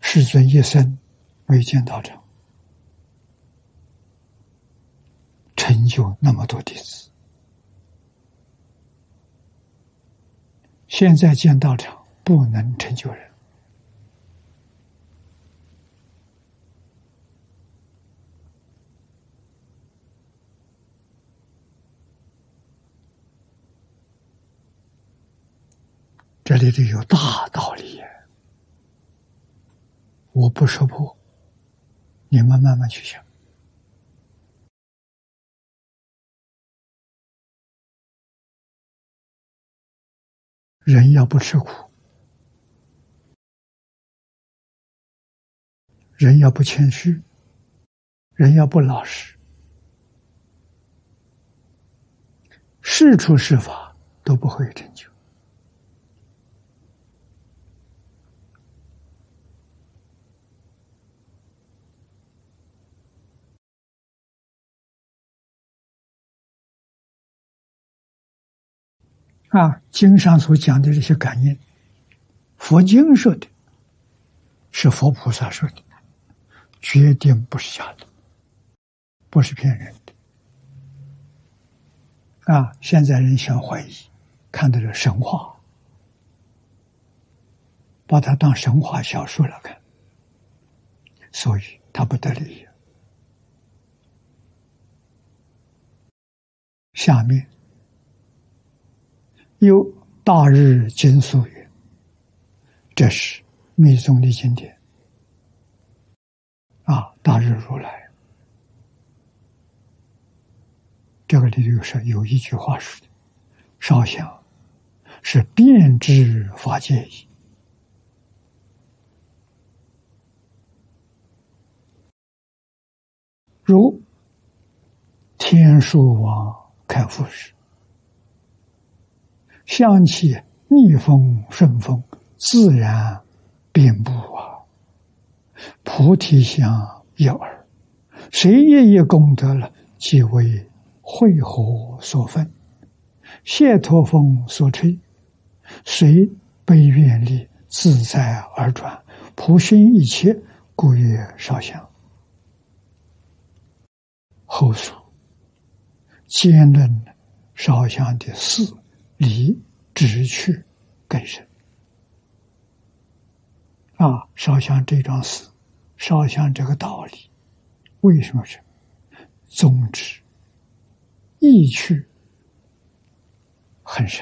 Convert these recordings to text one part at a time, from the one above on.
世尊一生未见道场，成就那么多弟子。现在见道场不能成就人。这里头有大道理，我不说破，你们慢慢去想。人要不吃苦，人要不谦虚，人要不老实，是处是法都不会成就。经上所讲的这些感应，佛经说的，是佛菩萨说的，决定不是假的，不是骗人的。现在人想怀疑，看到这神话，把它当神话小说来看，所以它不得利益。下面有大日经疏云，这是密宗的经典。大日如来，这个里头是有一句话说的：烧香是遍知法界矣。如天书王开复时，香气逆风顺风，自然遍布菩提香一耳，谁业功德了，即为慧火所焚，谢陀风所吹，随悲愿力，自在而转，普熏一切，故曰烧香。后述兼论烧香的事理直趣更深。烧香这桩事，烧香这个道理，为什么是宗旨意趣很深，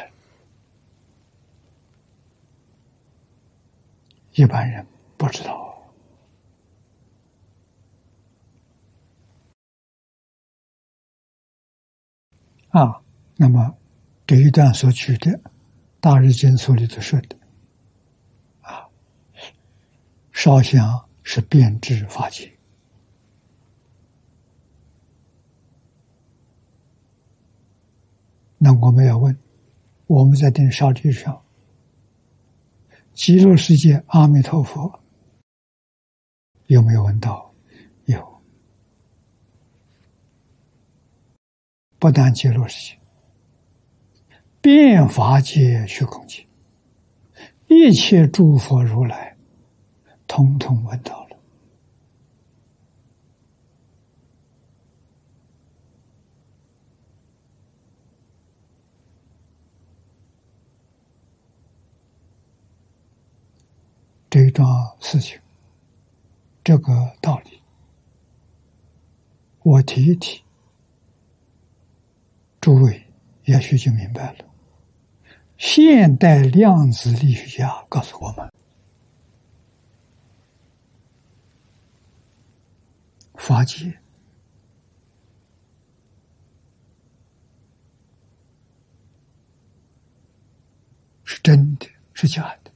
一般人不知道。那么这一段所举的大日经疏里头说的烧香是遍知法界。那我们要问，我们在这烧地上，极乐世界阿弥陀佛有没有闻到？有。不但极乐世界，遍法界虚空界，一切诸佛如来统统闻到了。这一桩事情，这个道理，我提一提，诸位也许就明白了。现代量子力学家告诉我们，法界是真的，是假的？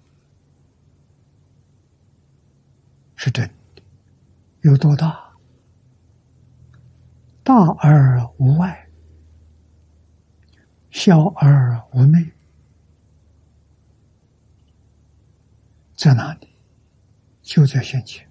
是真的。有多大？大而无外，小而无内。在哪里？就在现前。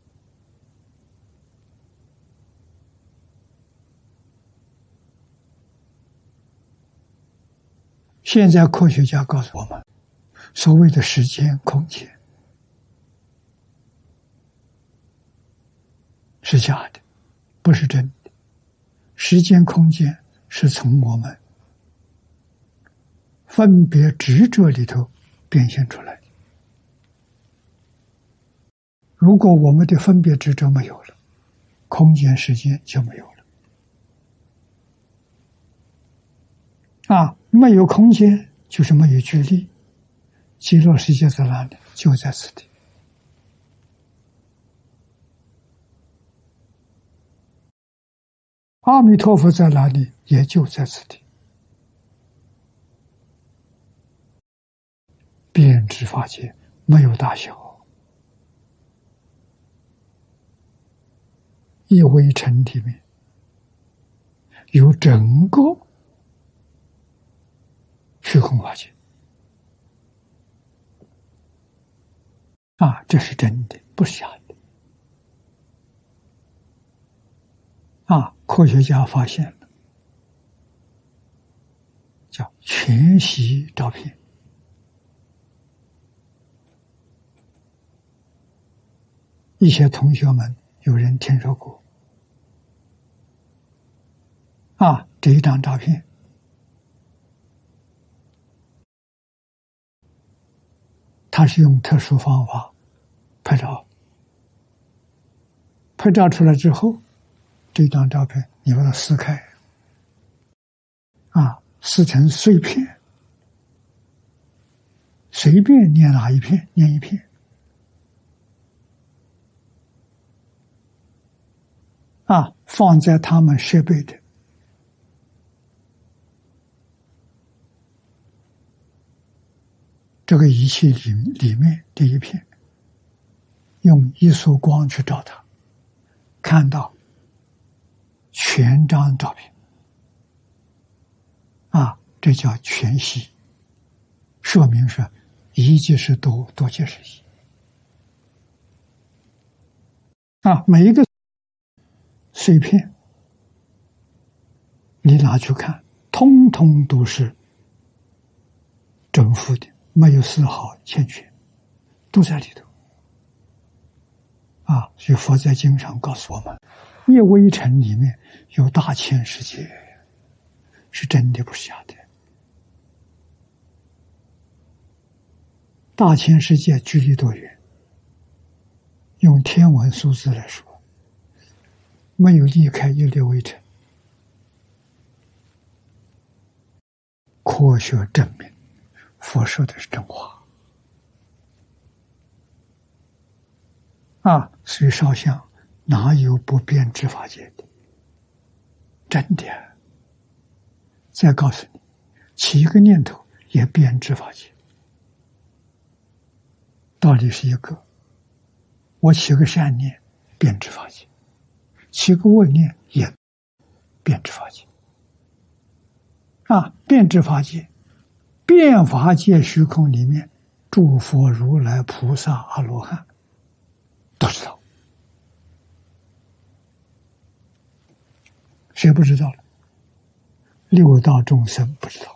现在科学家告诉我们，所谓的时间、空间， 是假的，不是真的。时间空间是从我们分别执着里头变现出来的。如果我们的分别执着没有了，空间时间就没有了。没有空间就是没有距离。极乐世界在哪里？就在此地。阿弥陀佛在哪里？也就在此地。遍知法界没有大小，一微尘里面有整个虚空法界。这是真的，不是假的。科学家发现了，叫全息照片。一些同学们有人听说过。这一张照片，它是用特殊方法拍照，拍照出来之后，这张照片你把它撕开，撕成碎片，随便念哪一片，念一片。放在他们设备的这个仪器里面的一片，用一束光去照它，看到全张照片。这叫全息，说明是一即是多，多即是一。每一个碎片你拿去看，通通都是正负的，没有丝毫欠缺，都在里头。所以佛在经上告诉我们，一微尘里面有大千世界，是真的，不是假的。大千世界距离多远？用天文数字来说，没有离开一粒微尘。科学证明，佛说的是真话。所以烧香哪有不变知法界的？真的。再告诉你，起一个念头也变知法界。道理是一个，我起个善念，变知法界；起个恶念，也变知法界。变知法界，变法界虚空里面，诸佛如来菩萨阿罗汉都知道，谁不知道了？六道众生不知道。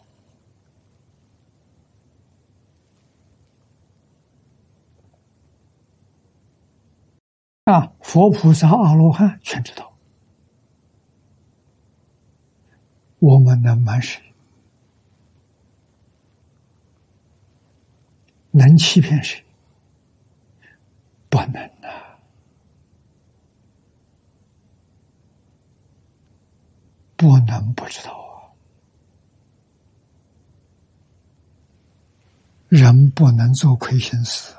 佛菩萨阿罗汉全知道。我们能瞒谁？能欺骗谁？不能不能不知道人不能做亏心事，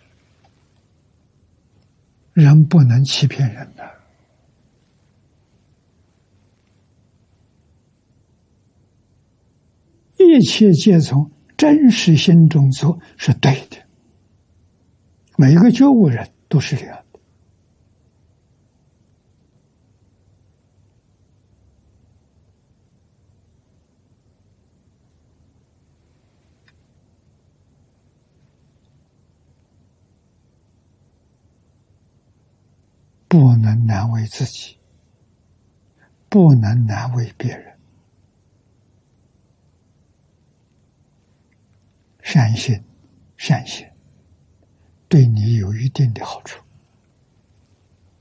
人不能欺骗人的。一切皆从真实心中做是对的，每一个觉悟人都是这样的。不能难为自己，不能难为别人。善心，善行对你有一定的好处。